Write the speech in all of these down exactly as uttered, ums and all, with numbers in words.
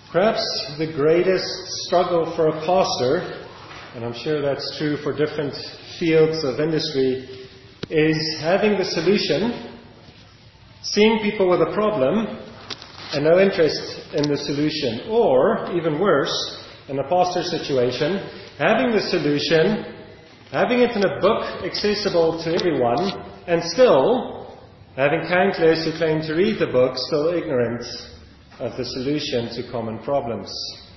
Perhaps the greatest struggle for a pastor, and I'm sure that's true for different fields of industry, is having the solution, seeing people with a problem, and no interest in the solution. Or, even worse, in a pastor situation, having the solution, having it in a book accessible to everyone, and still having countless who claim to read the book still ignorant of the solution to common problems.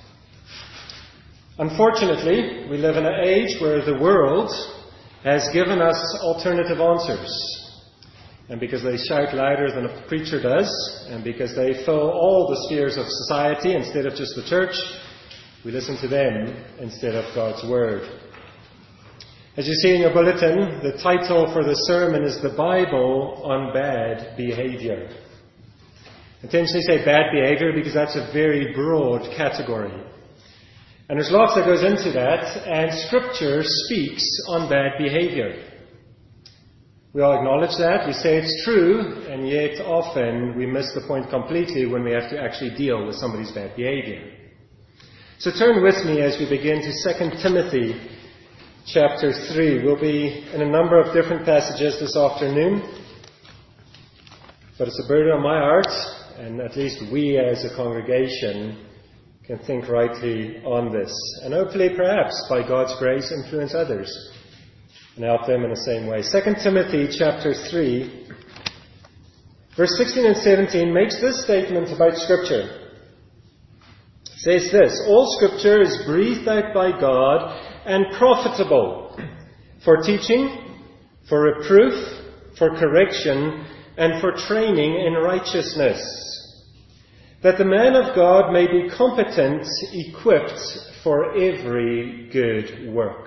Unfortunately, we live in an age where the world has given us alternative answers. And because they shout louder than a preacher does, and because they fill all the spheres of society instead of just the church, we listen to them instead of God's Word. As you see in your bulletin, the title for the sermon is The Bible on Bad Behavior. I intentionally say bad behavior because that's a very broad category. And there's lots that goes into that, and Scripture speaks on bad behavior. We all acknowledge that, we say it's true, and yet often we miss the point completely when we have to actually deal with somebody's bad behavior. So turn with me as we begin to Second Timothy chapter three. We'll be in a number of different passages this afternoon, but it's a burden on my heart, and at least we as a congregation can think rightly on this. And hopefully, perhaps, by God's grace, influence others and help them in the same way. Second Timothy chapter three, verse sixteen and seventeen makes this statement about Scripture. It says this: all Scripture is breathed out by God and profitable for teaching, for reproof, for correction, and for training in righteousness, that the man of God may be competent, equipped for every good work.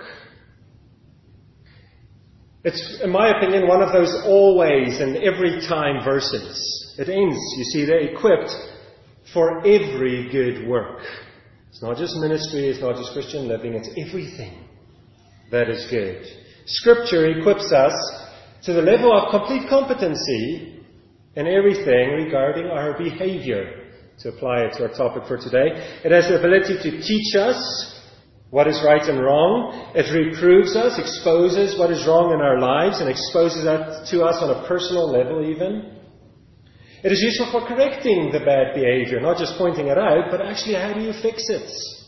It's, in my opinion, one of those always and every time verses. It ends, you see, they're equipped for every good work. It's not just ministry, it's not just Christian living, it's everything that is good. Scripture equips us to the level of complete competency in everything regarding our behavior. To apply it to our topic for today, it has the ability to teach us what is right and wrong. It reproves us, exposes what is wrong in our lives, and exposes that to us on a personal level even. It is useful for correcting the bad behavior, not just pointing it out, but actually how do you fix it?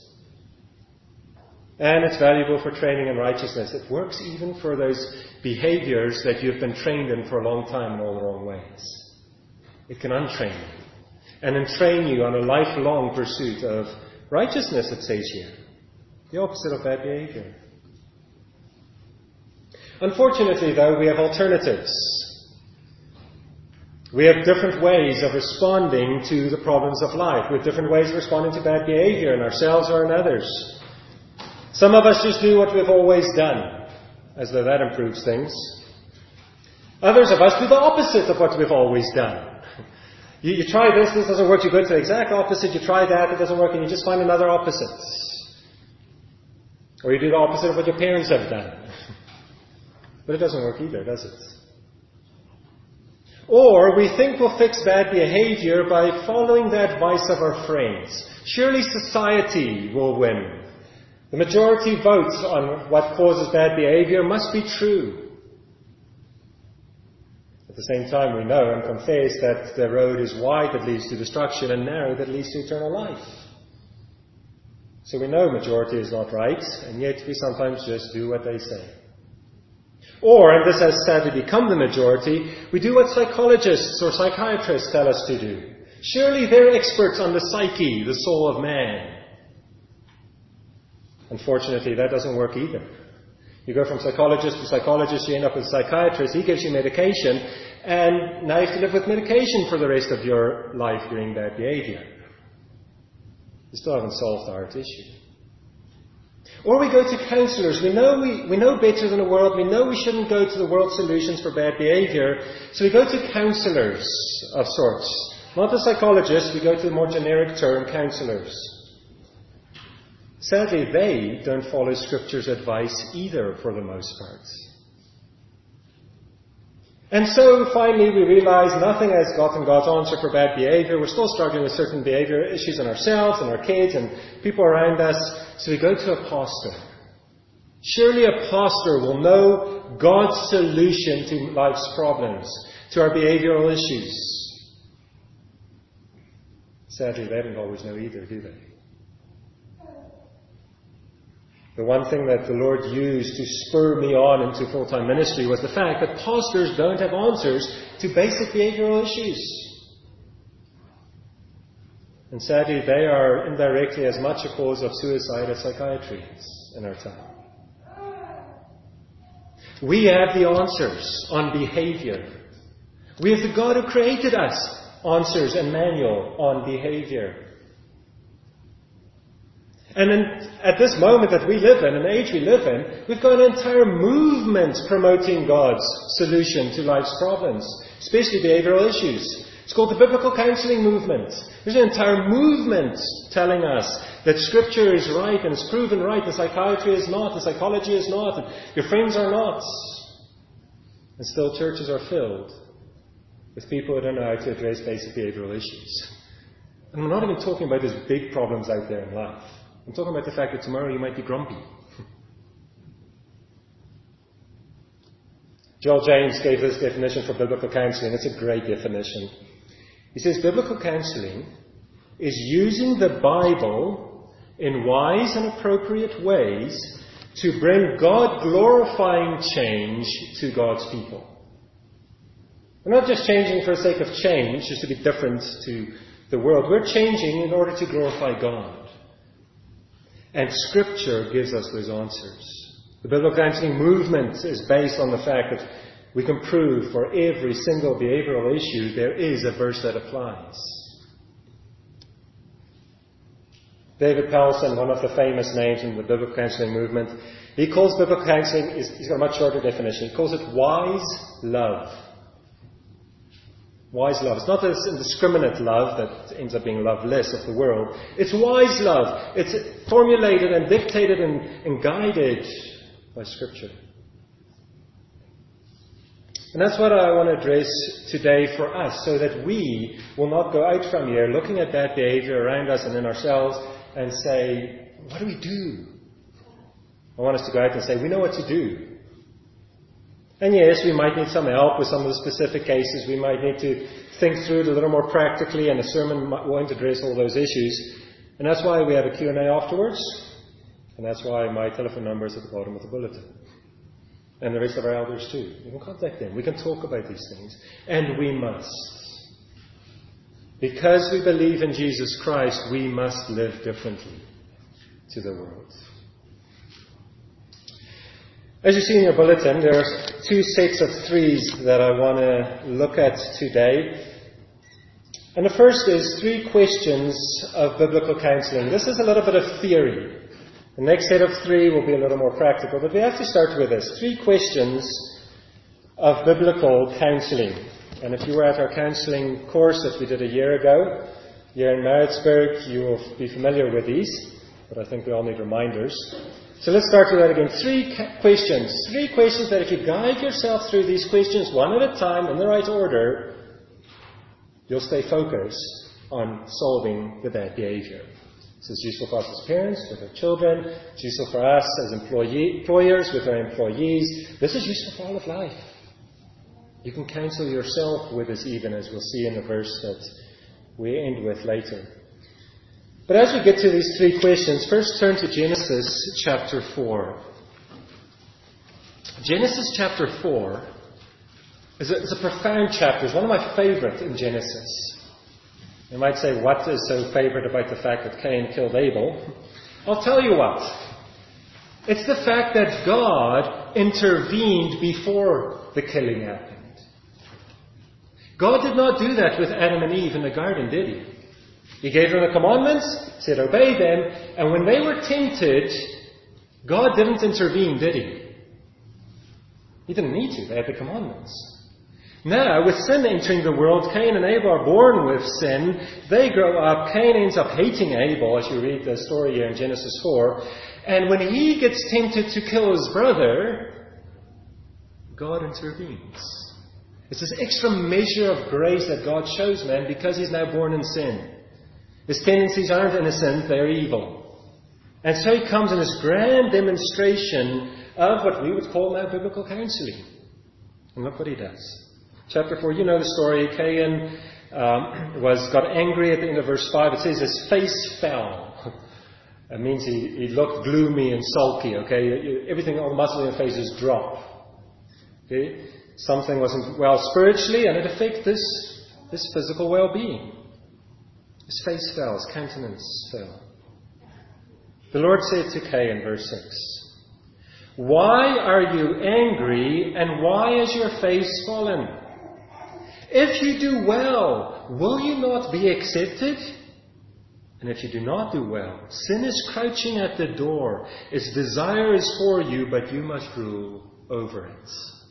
And it's valuable for training in righteousness. It works even for those behaviors that you've been trained in for a long time in all the wrong ways. It can untrain you and entrain you on a lifelong pursuit of righteousness, it says here. The opposite of bad behavior. Unfortunately, though, we have alternatives. We have different ways of responding to the problems of life. We have different ways of responding to bad behavior in ourselves or in others. Some of us just do what we've always done, as though that improves things. Others of us do the opposite of what we've always done. You, you try this, this doesn't work, you go to the exact opposite, you try that, it doesn't work, and you just find another opposite. Or you do the opposite of what your parents have done. But it doesn't work either, does it? Or we think we'll fix bad behavior by following the advice of our friends. Surely society will win. The majority votes on what causes bad behavior must be true. At the same time, we know and confess that the road is wide that leads to destruction and narrow that leads to eternal life. So we know majority is not right, and yet we sometimes just do what they say. Or, and this has sadly become the majority, we do what psychologists or psychiatrists tell us to do. Surely they're experts on the psyche, the soul of man. Unfortunately, that doesn't work either. You go from psychologist to psychologist, you end up with a psychiatrist, he gives you medication, and now you have to live with medication for the rest of your life doing bad behavior. You still haven't solved the heart issue. Or we go to counselors. We know we, we know better than the world. We know we shouldn't go to the world solutions for bad behavior. So we go to counselors of sorts. Not the psychologists. We go to the more generic term, counselors. Sadly, they don't follow Scripture's advice either for the most part. And so finally we realize nothing has gotten God's answer for bad behavior. We're still struggling with certain behavior issues in ourselves and our kids and people around us. So we go to a pastor. Surely a pastor will know God's solution to life's problems, to our behavioral issues. Sadly, they don't always know either, do they? The one thing that the Lord used to spur me on into full-time ministry was the fact that pastors don't have answers to basic behavioral issues. And sadly, they are indirectly as much a cause of suicide as psychiatry is in our time. We have the answers on behavior. We have the God who created us answers and manual on behavior. And in, at this moment that we live in, an age we live in, we've got an entire movement promoting God's solution to life's problems, especially behavioral issues. It's called the Biblical Counseling Movement. There's an entire movement telling us that Scripture is right and it's proven right, and psychiatry is not, and psychology is not, and your friends are not. And still churches are filled with people who don't know how to address basic behavioral issues. And we're not even talking about those big problems out there in life. I'm talking about the fact that tomorrow you might be grumpy. Joel James gave this definition for biblical counseling. It's a great definition. He says, biblical counseling is using the Bible in wise and appropriate ways to bring God-glorifying change to God's people. We're not just changing for the sake of change, just to be different to the world. We're changing in order to glorify God. And Scripture gives us those answers. The biblical counseling movement is based on the fact that we can prove for every single behavioral issue there is a verse that applies. David Powlison, one of the famous names in the biblical counseling movement, he calls biblical counseling, he's got a much shorter definition, he calls it wise love. Wise love. It's not this indiscriminate love that ends up being loveless of the world. It's wise love. It's formulated and dictated and, and guided by Scripture. And that's what I want to address today for us, so that we will not go out from here looking at bad behavior around us and in ourselves and say, what do we do? I want us to go out and say, we know what to do. And yes, we might need some help with some of the specific cases. We might need to think through it a little more practically, and a sermon won't address all those issues. And that's why we have a Q and A afterwards. And that's why my telephone number is at the bottom of the bulletin. And the rest of our elders too. You can contact them. We can talk about these things. And we must. Because we believe in Jesus Christ, we must live differently to the world. As you see in your bulletin, there are two sets of threes that I want to look at today. And the first is three questions of biblical counseling. This is a little bit of theory. The next set of three will be a little more practical, but we have to start with this. Three questions of biblical counseling. And if you were at our counseling course that we did a year ago, here in Maritzburg, you will be familiar with these, but I think we all need reminders. So let's start with that again. Three questions. Three questions that if you guide yourself through these questions one at a time in the right order, you'll stay focused on solving the bad behavior. This is useful for us as parents, with our children. It's useful for us as employee, employers, with our employees. This is useful for all of life. You can counsel yourself with this even, as we'll see in the verse that we end with later. But as we get to these three questions, first turn to Genesis chapter four. Genesis chapter four is a, is a profound chapter. It's one of my favorite in Genesis. You might say, what is so favorite about the fact that Cain killed Abel? I'll tell you what. It's the fact that God intervened before the killing happened. God did not do that with Adam and Eve in the garden, did He? He gave them the commandments, said obey them, and when they were tempted, God didn't intervene, did He? He didn't need to. They had the commandments. Now, with sin entering the world, Cain and Abel are born with sin. They grow up. Cain ends up hating Abel, as you read the story here in Genesis four. And when he gets tempted to kill his brother, God intervenes. It's this extra measure of grace that God shows man because he's now born in sin. His tendencies aren't innocent, they're evil. And so he comes in this grand demonstration of what we would call now biblical counseling. And look what he does. Chapter four, you know the story. Cain um, was got angry at the end of verse five. It says his face fell. It means he, he looked gloomy and sulky. Okay, everything, all the muscles in your face is drop. Okay, something wasn't well spiritually, and it affected this this physical well-being. His face fell, his countenance fell. The Lord said to Cain, verse six, "Why are you angry, and why is your face fallen? If you do well, will you not be accepted? And if you do not do well, sin is crouching at the door. Its desire is for you, but you must rule over it."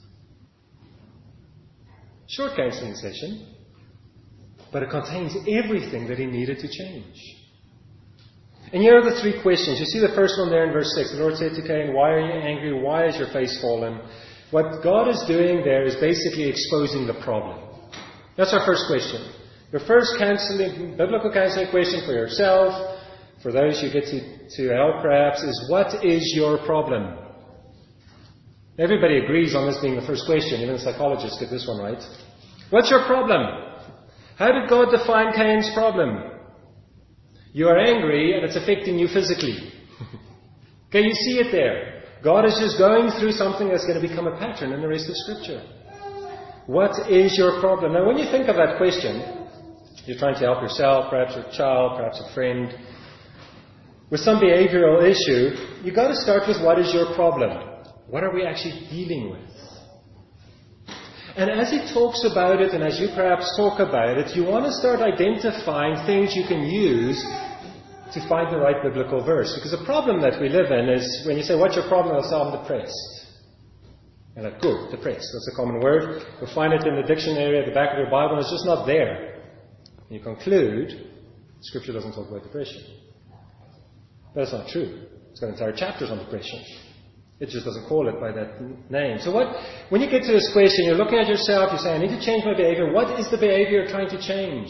Short counseling session, but it contains everything that he needed to change. And here are the three questions. You see the first one there in verse six. The Lord said to Cain, "Why are you angry? Why is your face fallen?" What God is doing there is basically exposing the problem. That's our first question. Your first counseling, biblical counseling question for yourself, for those you get to, to help perhaps, is what is your problem? Everybody agrees on this being the first question. Even psychologists get this one right. What's your problem? How did God define Cain's problem? You are angry and it's affecting you physically. Okay, you see it there. God is just going through something that's going to become a pattern in the rest of Scripture. What is your problem? Now, when you think of that question, you're trying to help yourself, perhaps your child, perhaps a friend, with some behavioral issue, you've got to start with what is your problem? What are we actually dealing with? And as he talks about it, and as you perhaps talk about it, you want to start identifying things you can use to find the right biblical verse. Because the problem that we live in is when you say, "What's your problem?" I'll say, "I'm depressed." And like, good, depressed. That's a common word. You'll find it in the dictionary at the back of your Bible, and it's just not there. And you conclude, Scripture doesn't talk about depression. That's not true. It's got entire chapters on depression. It just doesn't call it by that name. So what, when you get to this question, you're looking at yourself, you're saying, "I need to change my behavior." What is the behavior you're trying to change?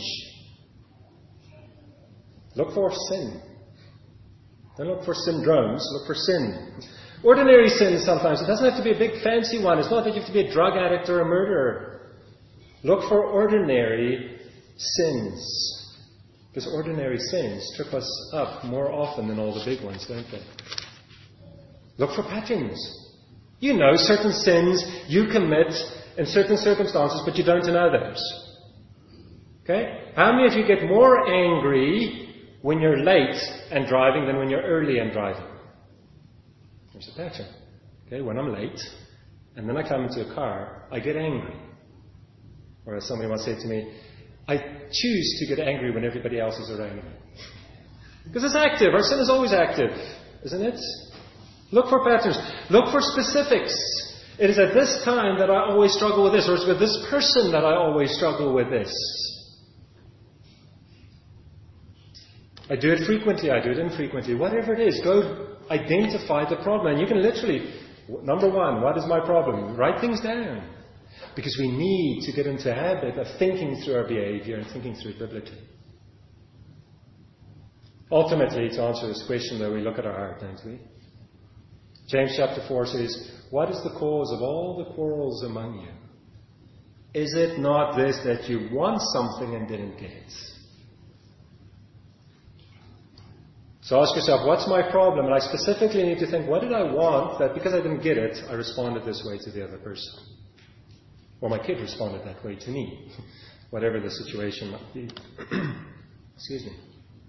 Look for sin. Don't look for syndromes, look for sin. Ordinary sins sometimes. It doesn't have to be a big fancy one. It's not that you have to be a drug addict or a murderer. Look for ordinary sins. Because ordinary sins trip us up more often than all the big ones, don't they? Look for patterns. You know certain sins you commit in certain circumstances, but you don't in others. Okay? How many of you get more angry when you're late and driving than when you're early and driving? There's a pattern. Okay, when I'm late, and then I come into a car, I get angry. Or as somebody once said to me, I choose to get angry when everybody else is around me. Because it's active. Our sin is always active, isn't it? Look for patterns. Look for specifics. It is at this time that I always struggle with this, or it's with this person that I always struggle with this. I do it frequently, I do it infrequently. Whatever it is, go identify the problem. And you can literally, number one, what is my problem? Write things down. Because we need to get into a habit of thinking through our behavior and thinking through it biblically. Ultimately, to answer this question, though, we look at our heart, don't we? James chapter four says, "What is the cause of all the quarrels among you? Is it not this, that you want something and didn't get it?" So ask yourself, what's my problem? And I specifically need to think, what did I want that because I didn't get it, I responded this way to the other person? Or my kid responded that way to me. Whatever the situation might be. Excuse me.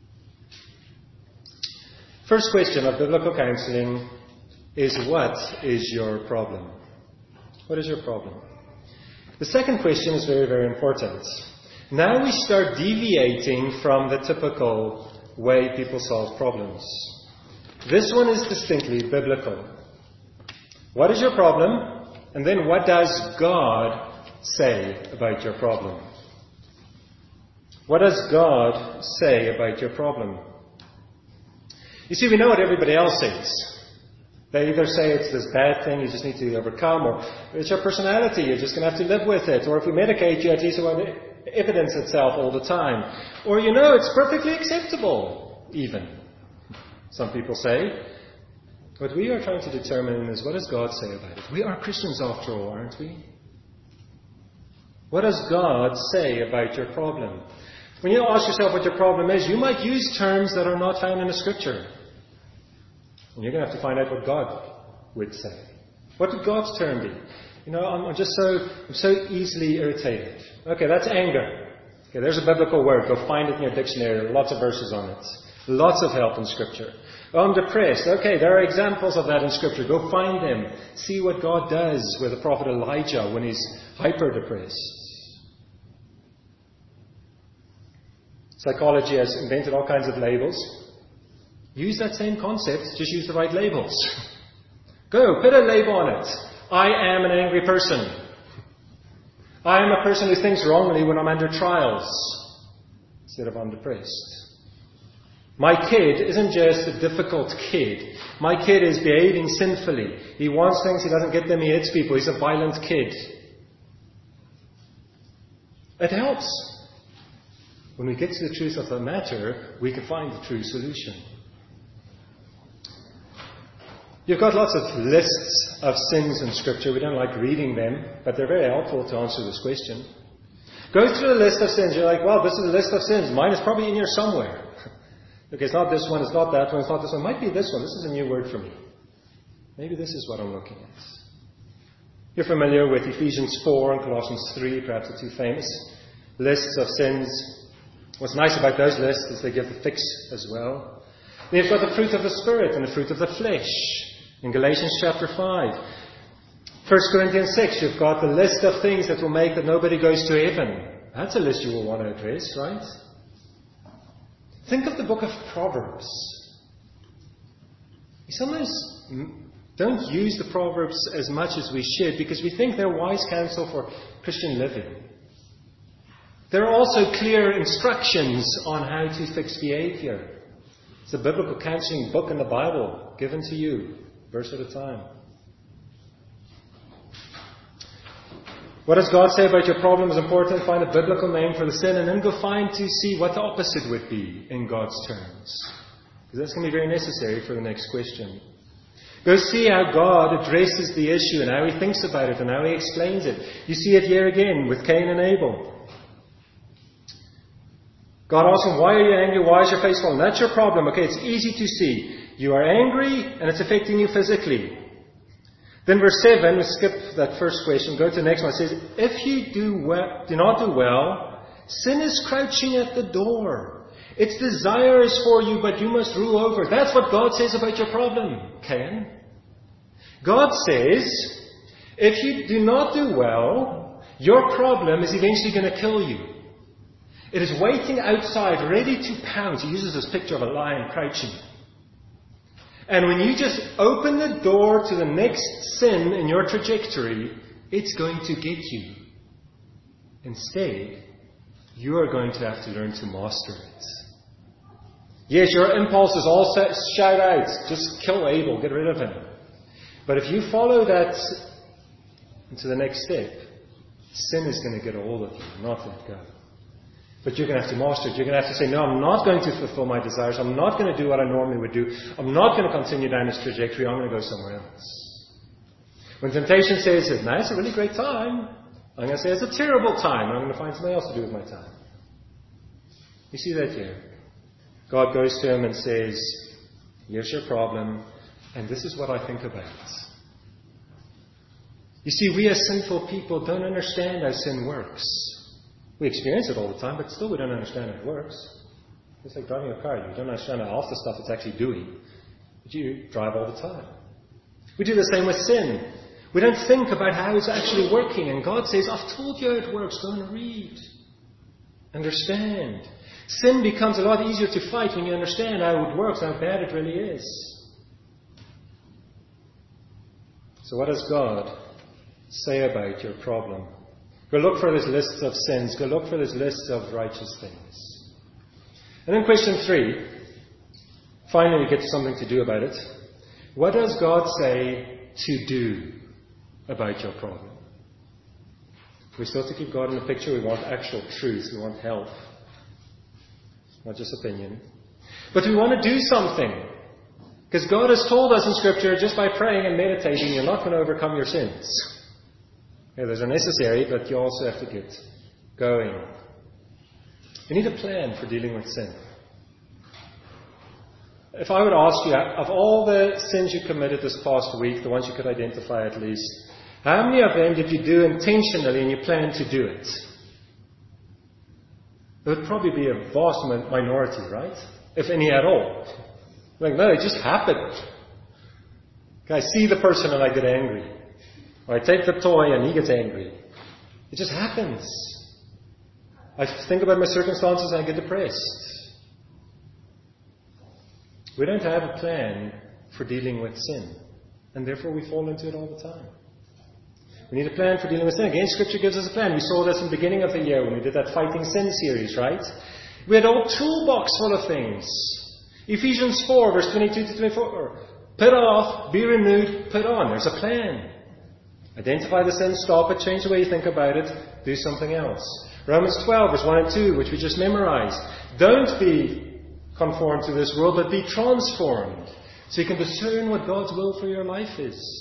First question of biblical counseling is, what is your problem? What is your problem? The second question is very, very important. Now we start deviating from the typical way people solve problems. This one is distinctly biblical. What is your problem? And then what does God say about your problem? What does God say about your problem? You see, we know what everybody else says. They either say it's this bad thing you just need to overcome, or it's your personality, you're just going to have to live with it. Or if we medicate you, at least it won't evidence itself all the time. Or, you know, it's perfectly acceptable, even, some people say. What we are trying to determine is, what does God say about it? We are Christians after all, aren't we? What does God say about your problem? When you ask yourself what your problem is, you might use terms that are not found in the Scripture. And you're going to have to find out what God would say. What would God's term be? You know, I'm, I'm just so I'm so easily irritated. Okay, that's anger. Okay, there's a biblical word. Go find it in your dictionary. There are lots of verses on it. Lots of help in Scripture. Oh, I'm depressed. Okay, there are examples of that in Scripture. Go find them. See what God does with the prophet Elijah when he's hyper-depressed. Psychology has invented all kinds of labels. Use that same concept, just use the right labels. Go, put a label on it. I am an angry person. I am a person who thinks wrongly when I'm under trials, instead of I'm depressed. My kid isn't just a difficult kid. My kid is behaving sinfully. He wants things, he doesn't get them, he hits people. He's a violent kid. It helps. When we get to the truth of the matter, we can find the true solution. You've got lots of lists of sins in Scripture. We don't like reading them, but they're very helpful to answer this question. Go through the list of sins. You're like, well, this is a list of sins. Mine is probably in here somewhere. Okay, it's not this one, it's not that one, it's not this one. It might be this one. This is a new word for me. Maybe this is what I'm looking at. You're familiar with Ephesians four and Colossians three, perhaps the two famous lists of sins. What's nice about those lists is they give the fix as well. Then you've got the fruit of the Spirit and the fruit of the flesh. In Galatians chapter five. First Corinthians six, you've got the list of things that will make that nobody goes to heaven. That's a list you will want to address, right? Think of the book of Proverbs. We sometimes don't use the Proverbs as much as we should because we think they're wise counsel for Christian living. There are also clear instructions on how to fix behavior. It's a biblical counseling book in the Bible given to you, verse at a time. What does God say about your problem is important. Find a biblical name for the sin and then go find to see what the opposite would be in God's terms. Because that's going to be very necessary for the next question. Go see how God addresses the issue and how He thinks about it and how He explains it. You see it here again with Cain and Abel. God asks him, why are you angry? Why is your face fallen? That's your problem. Okay, it's easy to see. You are angry and it's affecting you physically. Then verse seven, we skip that first question, go to the next one. It says, if you do, well, do not do well, sin is crouching at the door. Its desire is for you, but you must rule over it. That's what God says about your problem, Cain. God says, if you do not do well, your problem is eventually going to kill you. It is waiting outside, ready to pounce. He uses this picture of a lion crouching. And when you just open the door to the next sin in your trajectory, it's going to get you. Instead, you are going to have to learn to master it. Yes, your impulses all set, shout out, just kill Abel, get rid of him. But if you follow that into the next step, sin is going to get a hold of you, not let go. But you're going to have to master it. You're going to have to say, no, I'm not going to fulfill my desires. I'm not going to do what I normally would do. I'm not going to continue down this trajectory. I'm going to go somewhere else. When temptation says, now it's a really great time, I'm going to say it's a terrible time. I'm going to find something else to do with my time. You see that here? God goes to him and says, here's your problem, and this is what I think about it. You see, we as sinful people don't understand how sin works. We experience it all the time, but still we don't understand how it works. It's like driving a car. You don't understand half the stuff it's actually doing, but you drive all the time. We do the same with sin. We don't think about how it's actually working, and God says, I've told you how it works. Go and read. Understand. Sin becomes a lot easier to fight when you understand how it works, how bad it really is. So what does God say about your problem? Go look for this list of sins. Go look for this list of righteous things. And then question three. Finally, we get to something to do about it. What does God say to do about your problem? We still have to keep God in the picture. We want actual truth. We want help. Not just opinion. But we want to do something. Because God has told us in Scripture, just by praying and meditating, you're not going to overcome your sins. Yeah, those are necessary, but you also have to get going. You need a plan for dealing with sin. If I would ask you, of all the sins you committed this past week, the ones you could identify at least, how many of them did you do intentionally and you planned to do it? It would probably be a vast minority, right? If any at all. Like, no, it just happened. I see the person and I get angry. Or I take the toy and he gets angry. It just happens. I think about my circumstances and I get depressed. We don't have a plan for dealing with sin. And therefore we fall into it all the time. We need a plan for dealing with sin. Again, Scripture gives us a plan. We saw this in the beginning of the year when we did that Fighting Sin series, right? We had a whole toolbox full of things. Ephesians four, verse twenty-two to twenty-four. Put off, be renewed, put on. There's a plan. Identify the sin, stop it, change the way you think about it, do something else. Romans twelve, verse one and two, which we just memorized. Don't be conformed to this world, but be transformed. So you can discern what God's will for your life is.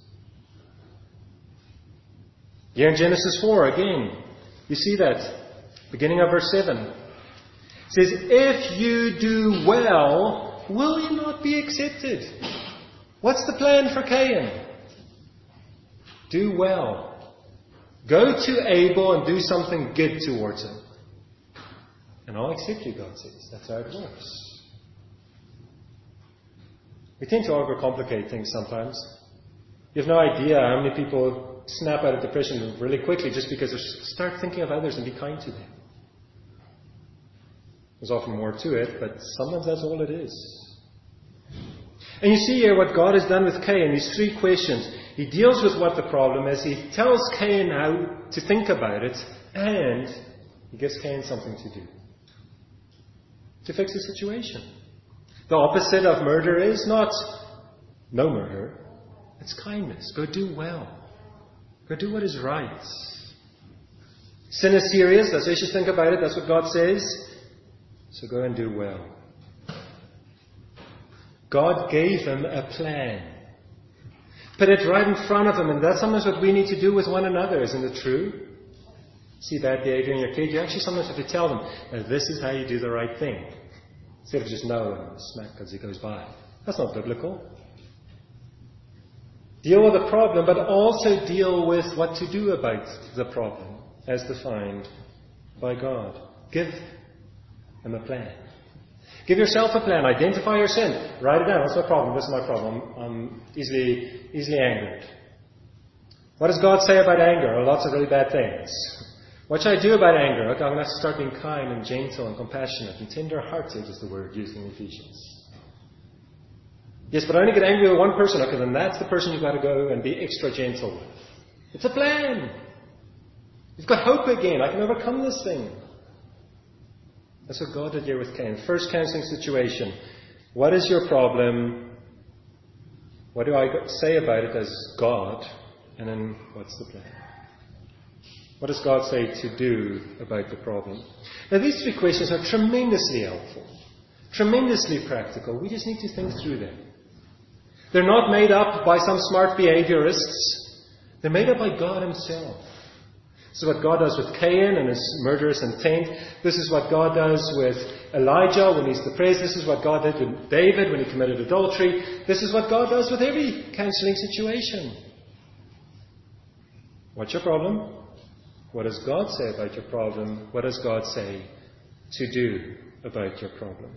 Here in Genesis four, again, you see that. Beginning of verse seven. It says, if you do well, will you not be accepted? What's the plan for Cain? Do well. Go to Abel and do something good towards him. And I'll accept you, God says. That's how it works. We tend to overcomplicate things sometimes. You have no idea how many people snap out of depression really quickly just because they start thinking of others and be kind to them. There's often more to it, but sometimes that's all it is. And you see here what God has done with Cain, these three questions. He deals with what the problem is. He tells Cain how to think about it, and he gives Cain something to do. To fix the situation. The opposite of murder is not no murder. It's kindness. Go do well. Go do what is right. Sin is serious. That's how you should think about it. That's what God says. So go and do well. God gave him a plan. Put it right in front of him. And that's sometimes what we need to do with one another. Isn't it true? See bad behavior in your kid. You actually sometimes have to tell them, now, this is how you do the right thing. Instead of just no and smack as he goes by. That's not biblical. Deal with the problem, but also deal with what to do about the problem, as defined by God. Give him a plan. Give yourself a plan. Identify your sin. Write it down. What's my problem? This is my problem. I'm easily, easily angered. What does God say about anger? Oh, lots of really bad things. What should I do about anger? Okay, I'm going to have to start being kind and gentle and compassionate and tender-hearted is the word used in Ephesians. Yes, but I only get angry with one person. Okay, then that's the person you've got to go and be extra gentle with. It's a plan. You've got hope again. I can overcome this thing. That's what God did here with Cain. First counseling situation. What is your problem? What do I say about it as God? And then what's the plan? What does God say to do about the problem? Now these three questions are tremendously helpful. Tremendously practical. We just need to think through them. They're not made up by some smart behaviorists. They're made up by God himself. This is what God does with Cain and his murderous intent. This is what God does with Elijah when he's depressed. This is what God did with David when he committed adultery. This is what God does with every counseling situation. What's your problem? What does God say about your problem? What does God say to do about your problem?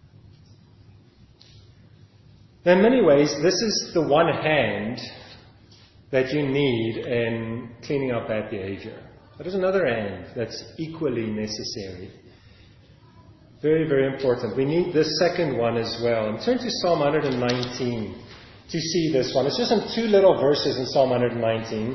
Now, in many ways, this is the one hand that you need in cleaning up bad behavior. But there's another hand that's equally necessary. Very, very important. We need this second one as well. And turn to Psalm one nineteen to see this one. It's just in two little verses in Psalm one nineteen.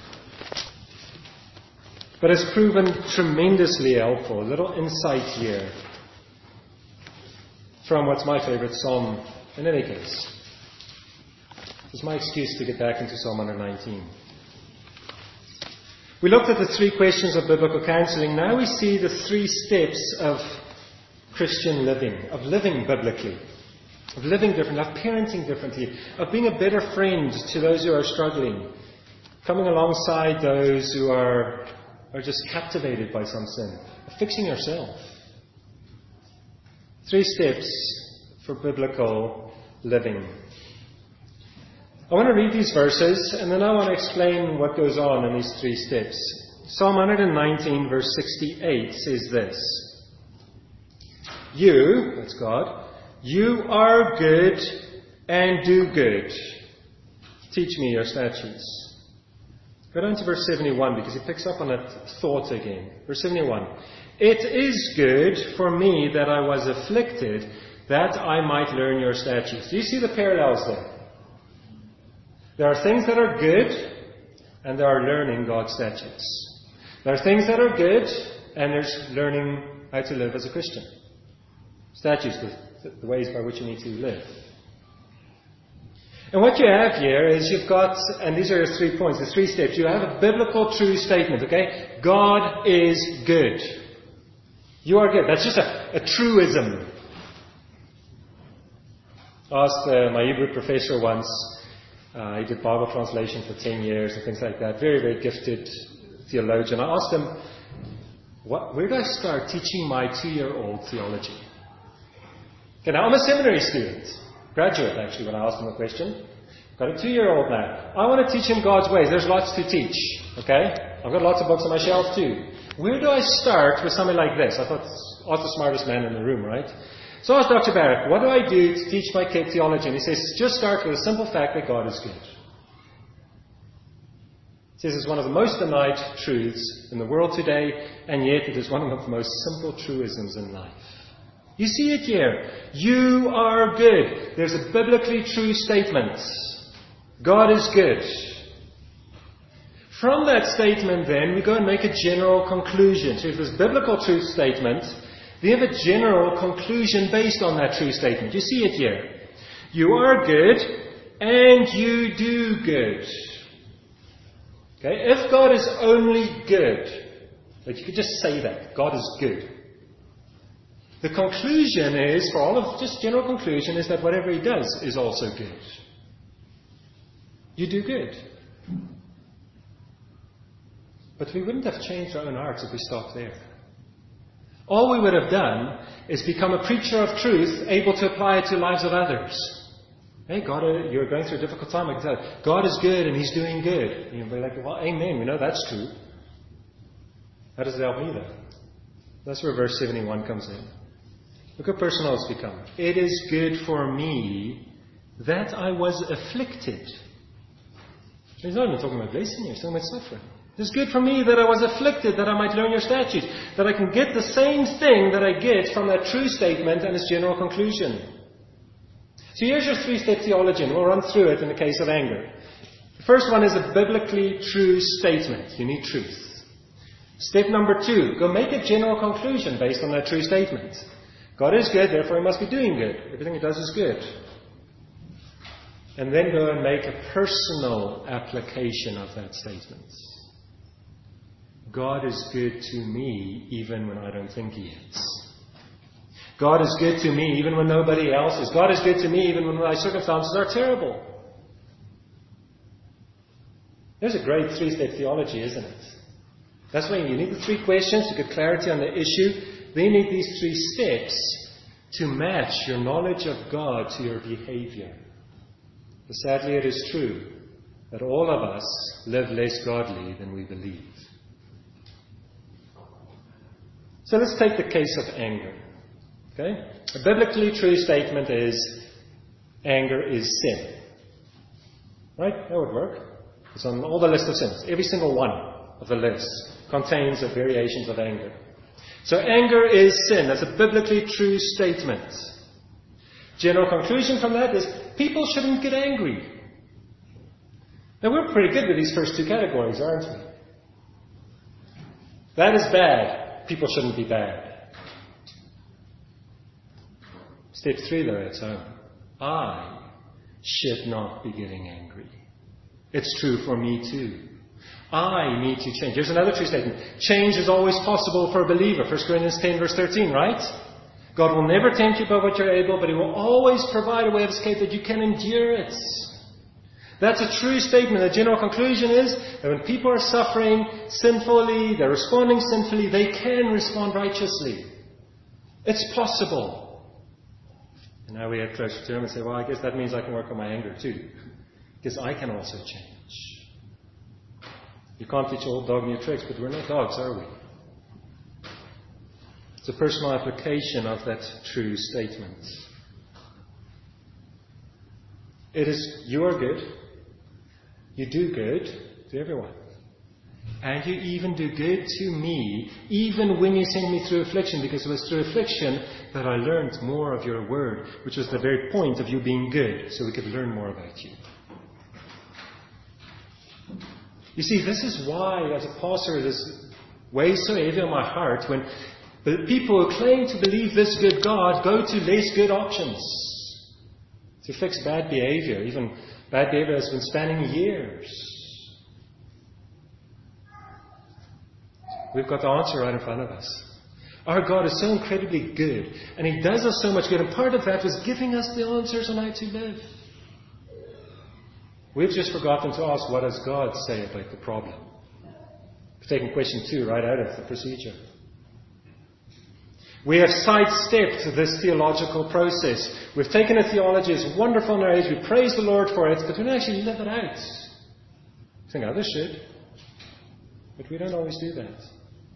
But it's proven tremendously helpful. A little insight here from what's my favorite psalm in any case. It's my excuse to get back into Psalm one nineteen. We looked at the three questions of biblical counseling. Now we see the three steps of Christian living, of living biblically, of living differently, of parenting differently, of being a better friend to those who are struggling, coming alongside those who are, are just captivated by some sin, of fixing yourself. Three steps for biblical living. I want to read these verses, and then I want to explain what goes on in these three steps. Psalm one nineteen, verse sixty-eight says this. You, that's God, you are good and do good. Teach me your statutes. Go down to verse seventy-one, because he picks up on that thought again. Verse seventy-one. It is good for me that I was afflicted, that I might learn your statutes. Do you see the parallels there? There are things that are good, and there are learning God's statutes. There are things that are good, and there's learning how to live as a Christian. Statutes, the, the ways by which you need to live. And what you have here is you've got, and these are your three points, the three steps. You have a biblical true statement, okay? God is good. You are good. That's just a, a truism. I asked uh, my Hebrew professor once. Uh, he did Bible translation for ten years and things like that. Very, very gifted theologian. I asked him, what, where do I start teaching my two-year-old theology? Okay, now I'm a seminary student. Graduate, actually, when I asked him a question. I've got a two-year-old now. I want to teach him God's ways. There's lots to teach. Okay? I've got lots of books on my shelf too. Where do I start with something like this? I thought, I was the smartest man in the room, right? So I asked Doctor Barrett, what do I do to teach my kid theology? And he says, just start with the simple fact that God is good. He says it's one of the most denied truths in the world today, and yet it is one of the most simple truisms in life. You see it here. You are good. There's a biblically true statement. God is good. From that statement, then, we go and make a general conclusion. So if there's a biblical truth statement, we have a general conclusion based on that true statement. You see it here. You are good, and you do good. Okay? If God is only good, like you could just say that, God is good. The conclusion is, for all of, just general conclusion, is that whatever He does is also good. You do good. But we wouldn't have changed our own hearts if we stopped there. All we would have done is become a preacher of truth, able to apply it to the lives of others. Hey, God, you're going through a difficult time. I can tell you, God is good and He's doing good. And you'll be like, well, amen. We know that's true. How does it help me then? That's where verse seventy-one comes in. Look how personal it's become. It is good for me that I was afflicted. He's not even talking about blessing you. He's talking about suffering. It is good for me that I was afflicted, that I might learn your statutes, that I can get the same thing that I get from that true statement and its general conclusion. So here's your three-step theology, and we'll run through it in the case of anger. The first one is a biblically true statement. You need truth. Step number two, go make a general conclusion based on that true statement. God is good, therefore He must be doing good. Everything He does is good. And then go and make a personal application of that statement. God is good to me even when I don't think He is. God is good to me even when nobody else is. God is good to me even when my circumstances are terrible. There's a great three-step theology, isn't it? That's why you need the three questions to get clarity on the issue. Then you need these three steps to match your knowledge of God to your behavior. But sadly, it is true that all of us live less godly than we believe. So let's take the case of anger. Okay? A biblically true statement is anger is sin. Right? That would work. It's on all the list of sins. Every single one of the list contains the variations of anger. So anger is sin. That's a biblically true statement. General conclusion from that is people shouldn't get angry. Now we're pretty good with these first two categories, aren't we? That is bad. People shouldn't be bad. Step three, though, it's home. I should not be getting angry. It's true for me too. I need to change. Here's another true statement. Change is always possible for a believer. First Corinthians ten verse thirteen, right? God will never tempt you above what you're able, but He will always provide a way of escape that you can endure it. That's a true statement. The general conclusion is that when people are suffering sinfully, they're responding sinfully, they can respond righteously. It's possible. And now we get closer to Him and say, well, I guess that means I can work on my anger too. Because I can also change. You can't teach old dog new tricks, but we're not dogs, are we? It's a personal application of that true statement. It is, you are good. You do good to everyone. And you even do good to me, even when you send me through affliction, because it was through affliction that I learned more of your word, which was the very point of you being good, so we could learn more about you. You see, this is why, as a pastor, this weighs so heavy on my heart when the people who claim to believe this good God go to less good options to fix bad behavior, even bad behavior has been spanning years. We've got the answer right in front of us. Our God is so incredibly good, and He does us so much good, and part of that was giving us the answers on how to live. We've just forgotten to ask, what does God say about the problem? We've taken question two right out of the procedure. We have sidestepped this theological process. We've taken a theology as wonderful in our age. We praise the Lord for it, but we don't actually live it out. I think others should, but we don't always do that.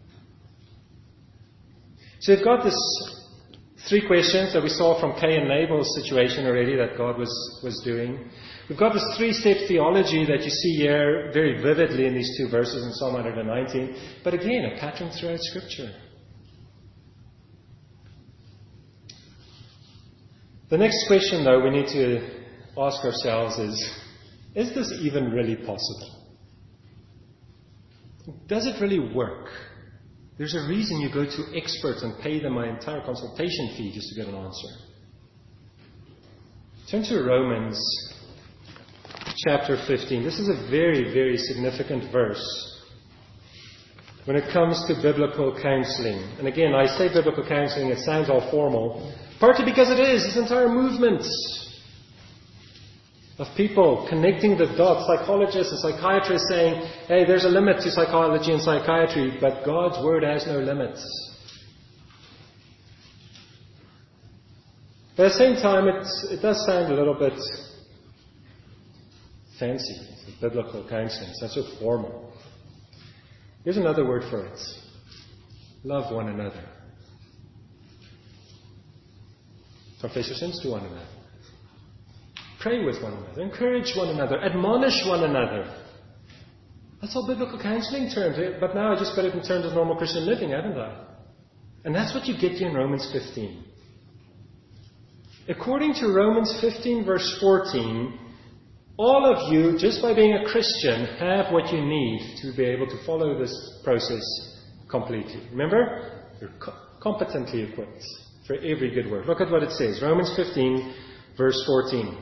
So we've got this three questions that we saw from Cain and Abel's situation already that God was, was doing. We've got this three-step theology that you see here very vividly in these two verses in Psalm one nineteen. But again, a pattern throughout Scripture. The next question, though, we need to ask ourselves is, is this even really possible? Does it really work? There's a reason you go to experts and pay them an entire consultation fee just to get an answer. Turn to Romans chapter fifteen. This is a very, very significant verse when it comes to biblical counseling. And again, I say biblical counseling, it sounds all formal, partly because it is. This entire movement of people connecting the dots, psychologists and psychiatrists saying, hey, there's a limit to psychology and psychiatry, but God's Word has no limits. But at the same time, it, it does sound a little bit fancy. It's biblical counseling. It's not so formal. Here's another word for it. Love one another. Confess your sins to one another. Pray with one another. Encourage one another. Admonish one another. That's all biblical counseling terms. But now I just put it in terms of normal Christian living, haven't I? And that's what you get here in Romans fifteen. According to Romans fifteen verse fourteen, all of you, just by being a Christian, have what you need to be able to follow this process completely. Remember? You're co- competently equipped for every good work. Look at what it says. Romans fifteen verse fourteen.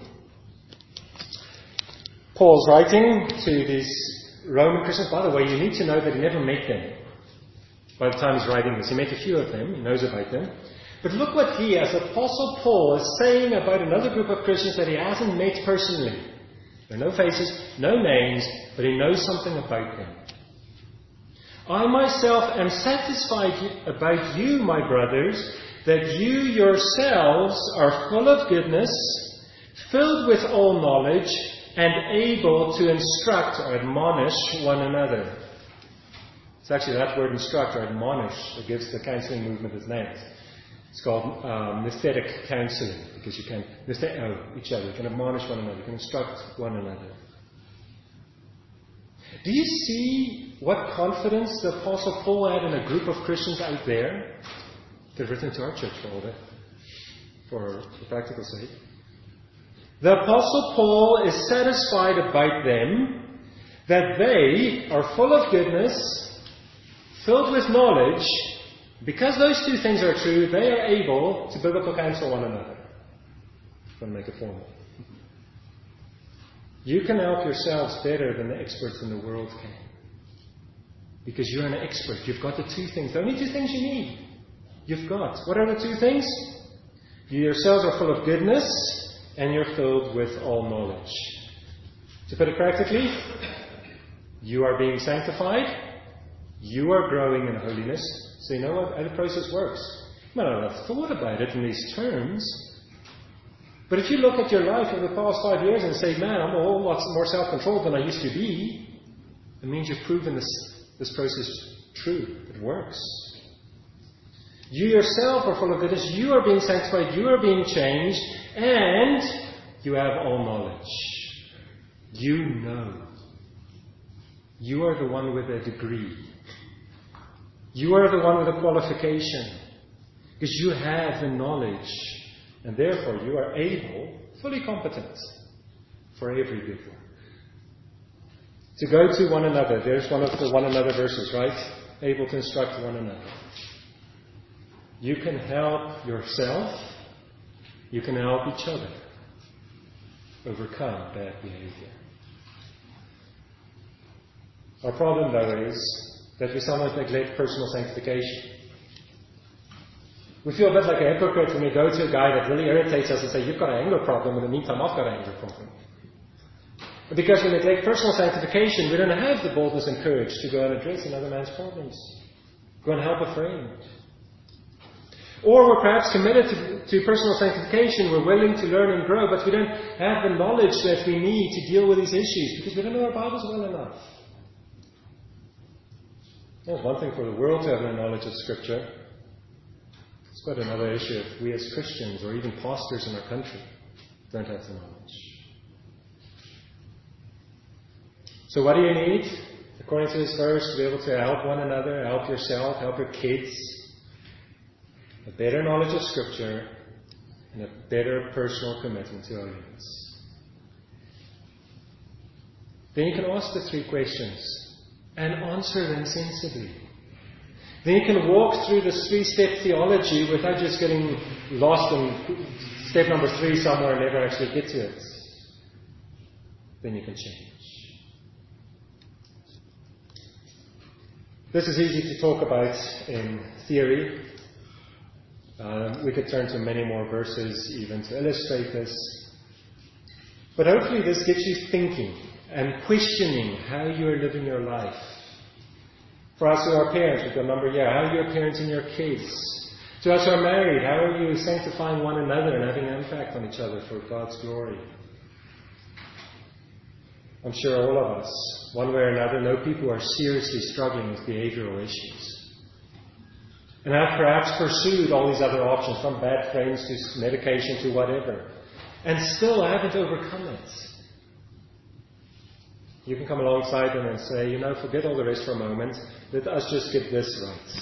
Paul's writing to these Roman Christians. By the way, you need to know that he never met them by the time he's writing this. He met a few of them. He knows about them. But look what he, as Apostle Paul, is saying about another group of Christians that he hasn't met personally. There are no faces, no names, but he knows something about them. I myself am satisfied about you, my brothers, that you yourselves are full of goodness, filled with all knowledge, and able to instruct or admonish one another. It's actually that word instruct or admonish that gives the counseling movement its name. It's called um, nouthetic counseling, because you can noutheo each other, you can admonish one another, you can instruct one another. Do you see what confidence the Apostle Paul had in a group of Christians out there? They've written to our church for all that, for, for practical sake. The Apostle Paul is satisfied about them that they are full of goodness, filled with knowledge. Because those two things are true, they are able to biblical counsel one another. I'm going to make it formal. You can help yourselves better than the experts in the world can. Because you're an expert. You've got the two things. The only two things you need. You've got. What are the two things? You yourselves are full of goodness, and you're filled with all knowledge. To put it practically, you are being sanctified. You are growing in holiness. So you know what, how the process works. You might not have thought about it in these terms. But if you look at your life over the past five years and say, man, I'm a whole lot more self-controlled than I used to be, it means you've proven this, this process true. It works. You yourself are full of goodness. You are being sanctified. You are being changed. And you have all knowledge. You know. You are the one with a degree. You are the one with a qualification. Because you have the knowledge. And therefore you are able, fully competent, for every good work. To go to one another. There's one of the one another verses, right? Able to instruct one another. You can help yourself. You can help each other overcome bad behavior. Our problem, though, is that we sometimes neglect personal sanctification. We feel a bit like a hypocrite when we go to a guy that really irritates us and say, you've got an anger problem, in the meantime I've got an anger problem. But because we neglect personal sanctification, we don't have the boldness and courage to go and address another man's problems. Go and help a friend. Or we're perhaps committed to, to personal sanctification, we're willing to learn and grow, but we don't have the knowledge that we need to deal with these issues because we don't know our Bibles well enough. There's one thing for the world to have no knowledge of Scripture. It's quite another issue if we as Christians or even pastors in our country don't have the knowledge. So what do you need? According to this verse, to be able to help one another, help yourself, help your kids. A better knowledge of Scripture and a better personal commitment to holiness. Then you can ask the three questions and answer them sensibly. Then you can walk through this three-step theology without just getting lost in step number three somewhere and never actually get to it. Then you can change. This is easy to talk about in theory. Um, we could turn to many more verses even to illustrate this. But hopefully this gets you thinking and questioning how you're living your life. For us who are parents, we've got a number here. How are you parenting your kids? To us who are married, how are you sanctifying one another and having an impact on each other for God's glory? I'm sure all of us, one way or another, know people who are seriously struggling with behavioral issues. And have perhaps pursued all these other options, from bad friends to medication to whatever, and still haven't overcome it. You can come alongside them and say, you know, forget all the rest for a moment. Let us just get this right.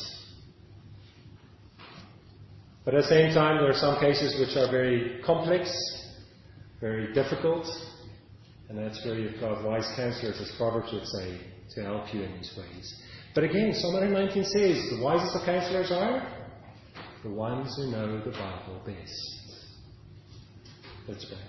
But at the same time, there are some cases which are very complex, very difficult, and that's where you've got wise counselors, as Proverbs would say, to help you in these ways. But again, Psalm one nineteen says, the wisest of counselors are the ones who know the Bible best. Let's pray.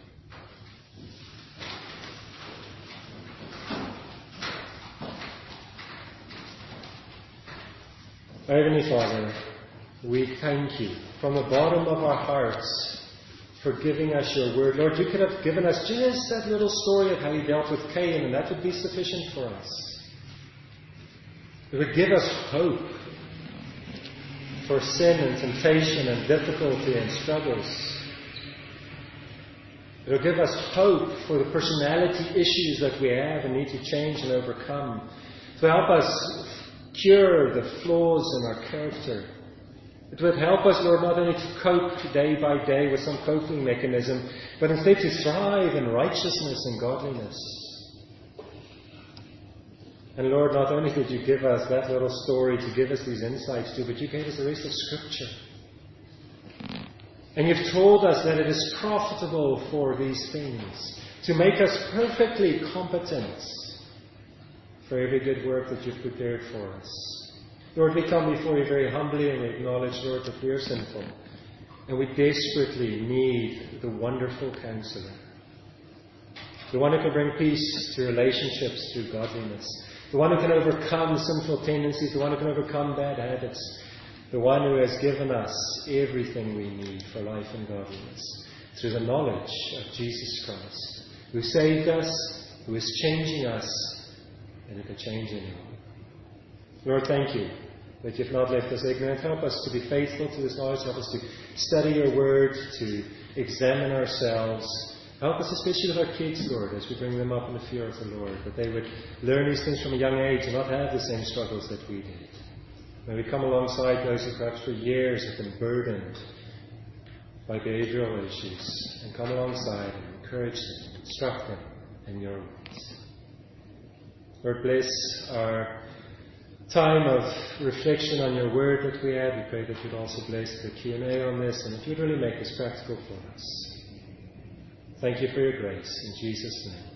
Our Heavenly Father, we thank you from the bottom of our hearts for giving us your word. Lord, you could have given us just that little story of how you dealt with Cain, and that would be sufficient for us. It would give us hope for sin and temptation and difficulty and struggles. It will give us hope for the personality issues that we have and need to change and overcome. To help us cure the flaws in our character. It would help us, Lord, not only to cope day by day with some coping mechanism, but instead to thrive in righteousness and godliness. And Lord, not only did you give us that little story to give us these insights to, but you gave us the rest of Scripture. And you've told us that it is profitable for these things, to make us perfectly competent for every good work that you've prepared for us. Lord, we come before you very humbly and we acknowledge, Lord, that we are sinful. And we desperately need the wonderful Counselor. The one who can bring peace to relationships through godliness. The one who can overcome sinful tendencies. The one who can overcome bad habits. The one who has given us everything we need for life and godliness through the knowledge of Jesus Christ, who saved us, who is changing us, and who can change anyone. Lord, thank you that you've not left us ignorant. Help us to be faithful to this knowledge. Help us to study your word, to examine ourselves. Help us, especially with our kids, Lord, as we bring them up in the fear of the Lord, that they would learn these things from a young age and not have the same struggles that we did. May we come alongside those who perhaps for years have been burdened by behavioral issues and come alongside and encourage them, instruct them in your ways. Lord, bless our time of reflection on your word that we had. We pray that you'd also bless the Q and A on this and that you'd really make this practical for us. Thank you for your grace. In Jesus' name.